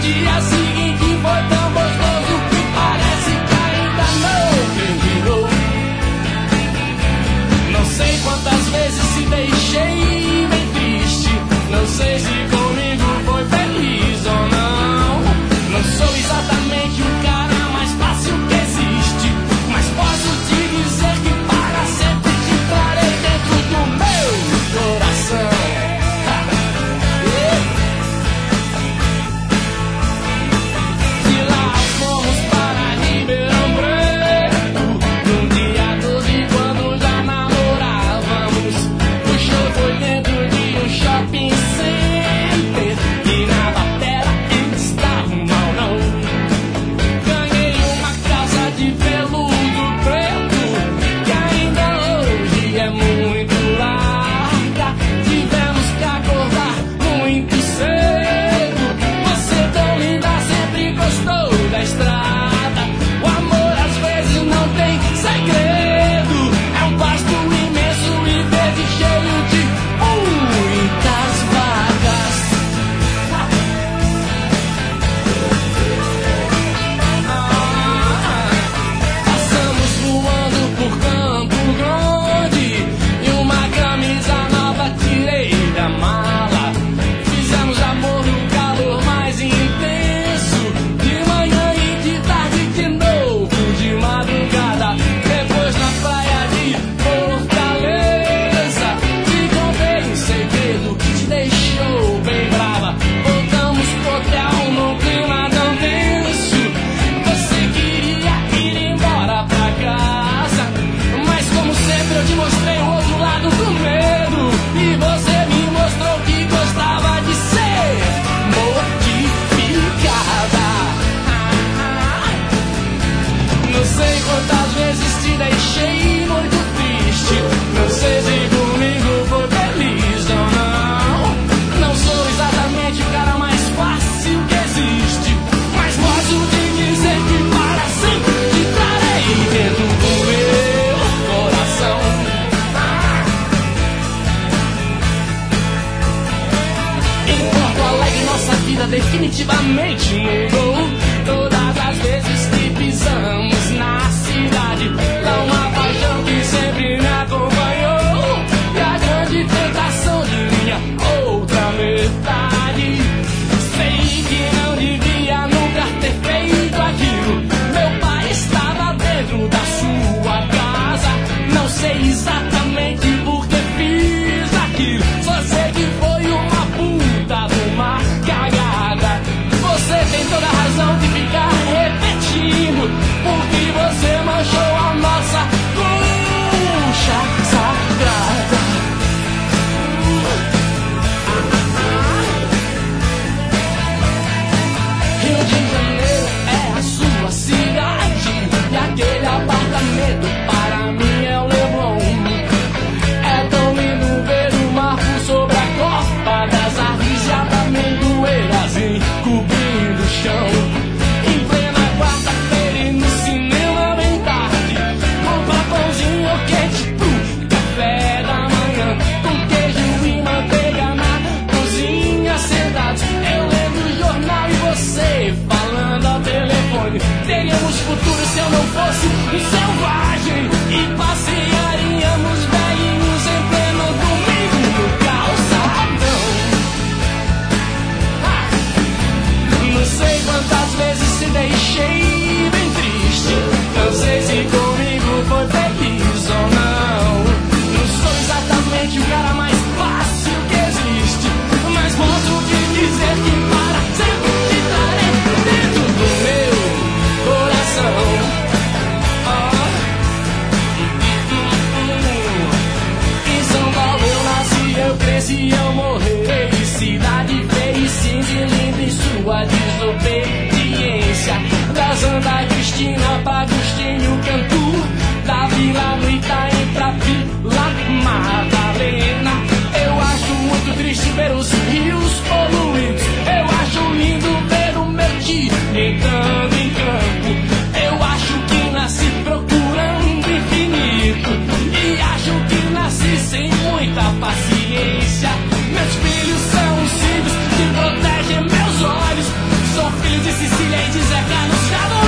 dia seguinte foi tão gostoso que parece que ainda não terminou. Não sei quantas vezes se deixei bem triste, não sei se comigo foi feliz ou não. Não sou exatamente o cara mais fácil que existe, mas posso te dizer que para sempre te trarei dentro do meu coração. De lá fomos para Ribeirão Preto, num dia todo e quando já namorávamos. O show foi dentro de um shopping center e nada era estava mal não. Ganhei uma calça de veludo preto que ainda hoje é muito larga. Tivemos que acordar muito cedo. Você tão linda sempre gostou da estrada. O amor às vezes não tem segredo. É um pasto imenso e verde cheio de muitas vagas. Passamos voando por Campo Grande e uma camisa nova tirei da mala. Fizemos amor no calor mais intenso, de manhã e de tarde de novo, de madrugada. Depois na praia de Fortaleza, te contei um segredo que te deixou bem brava. Voltamos pro hotel num clima tão tenso. Você queria ir embora pra casa, mas como sempre eu te mostrei o outro lado do medo. E você me mostrou que gostava de ser mortificada. Não sei quantas vezes te deixei muito triste, não sei se comigo foi feliz ou não. Não sou exatamente o cara mais fácil que existe, mas posso te dizer que para sempre te trarei dentro do meu coração. Em Porto Alegre nossa vida definitivamente mudou. Todas as vezes que pisamos na cidade, dá uma paixão que sempre me acompanhou. E a grande tentação de minha outra metade. Sei que não devia nunca ter feito aquilo. Meu pai estava dentro da sua casa. Não sei exatamente por que fiz aquilo, só sei que foi uma puta de uma cagada. Você tem toda a razão de ficar repetindo, porque você manchou a nossa concha sagrada. Rio de Janeiro é a sua cidade, e aquele apartamento para mim é o Leblon. É tão lindo ver o marco sobre a copa das árvores e a amendoeiras encobrindo o chão. Em plena quarta-feira e no cinema bem tarde, compra pãozinho quente pro café da manhã, com queijo e manteiga na cozinha sentados. Eu lendo o jornal e você falando ao telefone. Teríamos futuro se eu não fosse um selvagem e passearíamos velhinhos em pleno domingo no calçadão. Não sei quantas vezes se deixei bem triste, não sei se comigo foi feliz ou não. Não sou exatamente o cara mais fácil que existe, mas posso te dizer que para sempre te trarei dentro do meu coração. Em São Paulo eu nasci, eu cresci, eu morri. Cidade feia e cinza e linda em sua desobediência. Da Santa Cristina pra Agostinho Cantu, da Vila no Itaim pra Vila Madalena. Eu acho muito triste ver os rios poluídos, eu acho lindo ver o meu tio entrando em campo. Eu acho que nasci procurando infinito, e acho que nasci sem muita paciência. Meus filhos são os cílios que protegem meus olhos, sou filho de Cecília e de Zeca Anunciado.